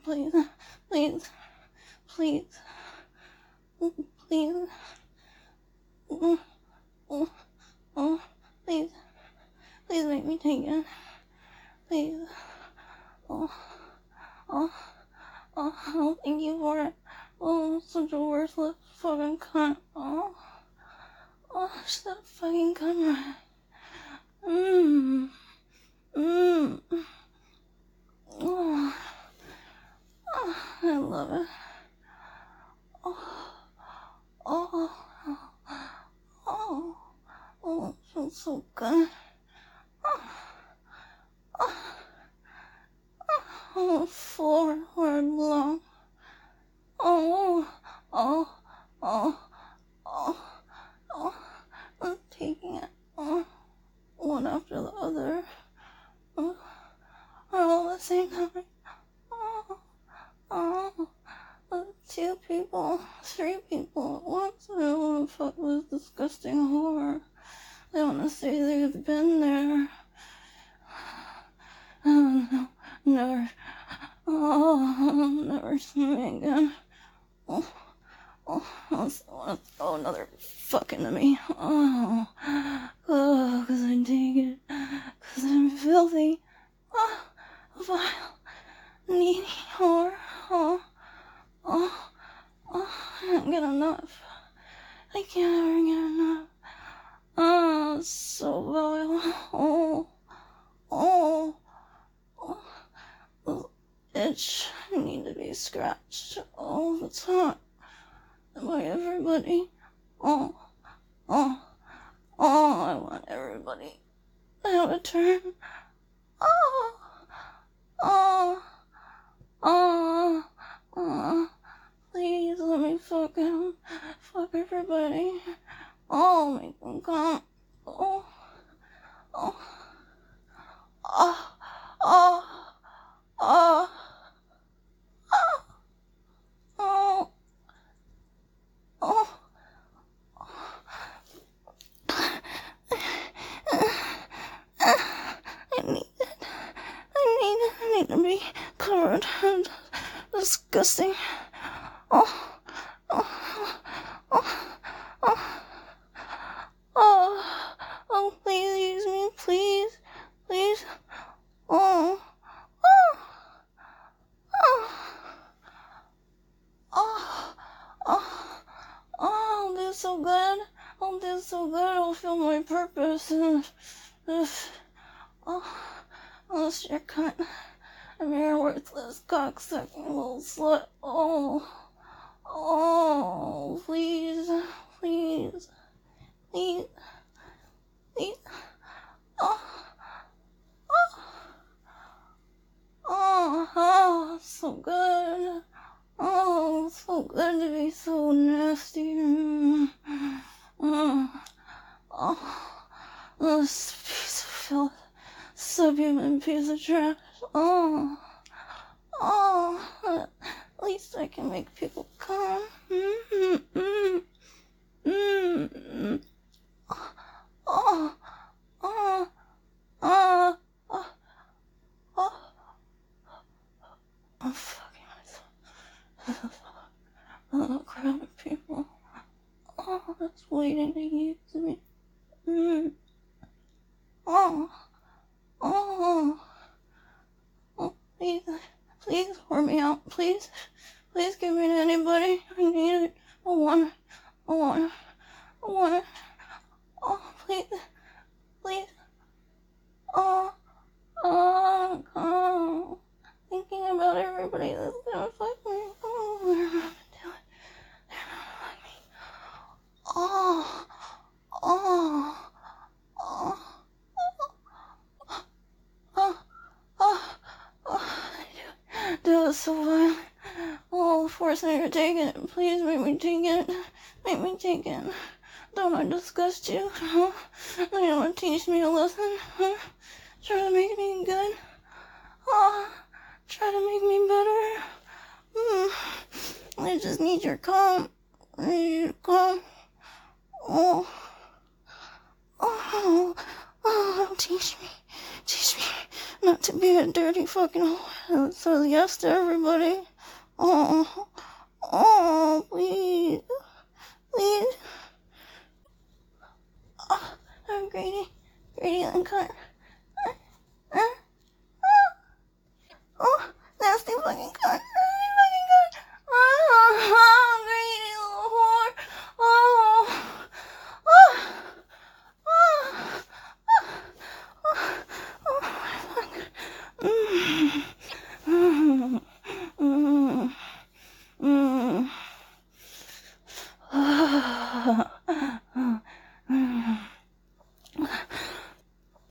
please, please, please, please, please, please make me take it, please, thank you for it. I'm such a worthless fucking cunt. She's that fucking cunt, right? I love it. It feels so good. On the floor where I belong. I'm taking it. One after the other. All at the same time. Two people, three people at once. I don't want to fuck this disgusting whore. They want to say they've been there. No, never. Never see me again. I want to throw another fuck into me. Cause I dig it. Cause I'm filthy. Vile. Needy whore. I can't get enough. I can't ever get enough. It's so vile. The itch need to be scratched all the time by everybody. I want everybody to have a turn. Please let me fuck him. Fuck everybody. Make them come. I need to be covered. Disgusting. Please use me, please. I'll do so good. I'll feel my purpose. Unless you're cunt. I'm your worthless cocksucking little slut. Please. So good. So good to be so nasty. This piece of filth. Subhuman piece of trash. At least I can make people come. I'm fucking myself. A little crowd of people. That's waiting to use me. Please pour me out. Please give me to anybody. I need it. I want it. Please. Thinking about everybody that's gonna fuck me. They're not gonna do it. They're not gonna fuck me. Do it so violent. Force me to take it. Please make me take it. Don't I disgust you? Do you want to teach me a lesson? Try to make me good? Try to make me better? I just need your calm. I need you to calm. Teach me. not to be a dirty fucking whore. So yes to everybody. Oh, oh, please, please. Oh, Grady, I'm kind. Oh, nasty fucking cunt. Nasty fucking cunt. Oh, greedy little whore. Oh. Oh. Oh. Oh, my fuck. Mm. Mm. Mm. Mm.